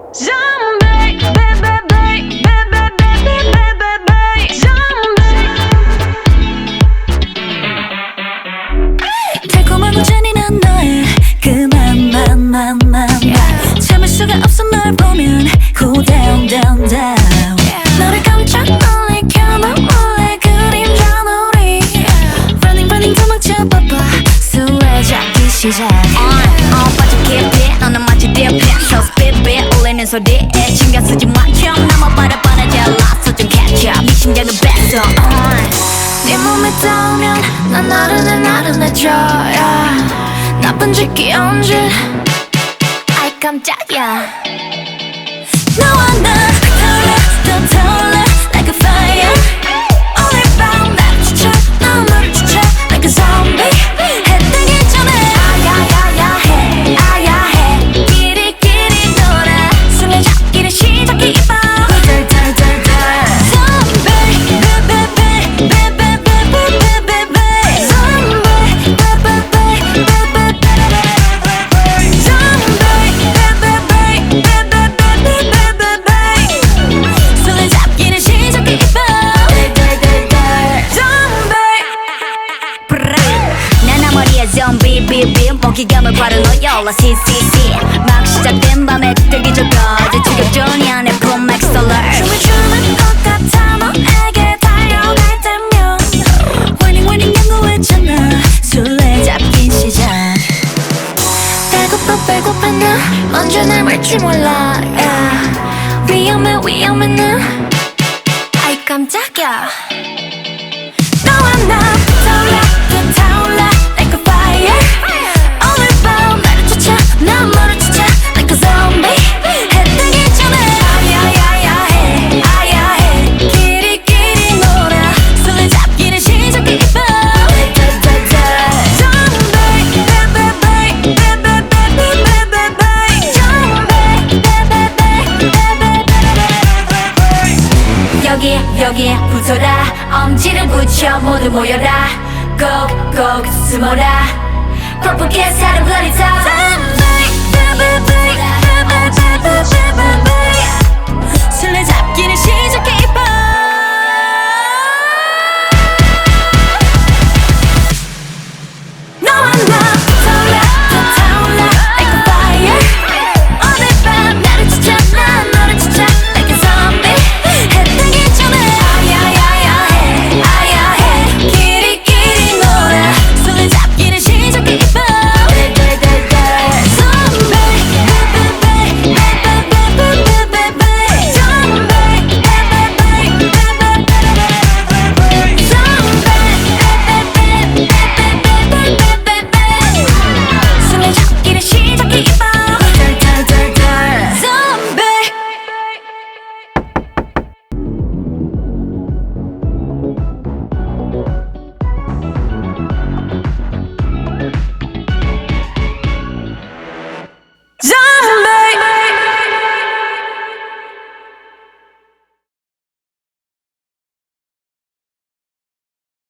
Zombie, baby, baby, baby, baby, baby, zombie. 달콤하고 잔인한 너의 그 맘 참을 수가 없어 널 보면 Cool down, down, down. 너를 깜짝 놀리켜 너 몰래 그림자 놀이 Running, running 도망쳐봐봐 술래잡기 시작 빠져 깊이 너는 마치 디피 So spit 울리는 소리에 신경 쓰지 마 좀 남아봐라 잘났어 좀 catch up 네 심장은 뺐어 네 몸에 닿으면 난 나른해져 yeah. 나쁜 짓 귀여운 짓 아이 깜짝이야 너와 나 타올라 더 타올라 like a fire 오늘 밤 나를 지쳐 너를 지쳐 like a zombie 해 뜨기 전에 아야야야해 아야해 끼리끼리 놀아 술래잡기를 시작해 이봐 덜덜덜덜 zombie baby baby baby baby zombie baby baby baby zombie baby baby 술래잡기를 시작해 이봐 나나 머리에 좀비 비비 먹이감을 바로 놓여라 CCC 막 시작된 밤에 뜨기 전까지 추격전이 안에 Boom Max Alert 춤을 추는 것 같아 너에게 달려갈 때면 Winning winning 연구했잖아 술래잡기 시작 배고파 나 언제 날 말지 몰라 yeah. 위험해 나 아이 깜짝이야 너와 나 타올라 더 타올라 like a fire 오늘 밤 나를 쫓아 난 너를 쫓아 like a zombie 해 뜨기 전에 아야야야해 아야해 끼리끼리 놀아 술래잡기를 시작해 이봐 zombie baby baby baby baby baby zombie baby baby baby 여기에 붙어라 엄지를 붙여 모두 모여라 꼭꼭 숨어라 Purple kiss had a bloody top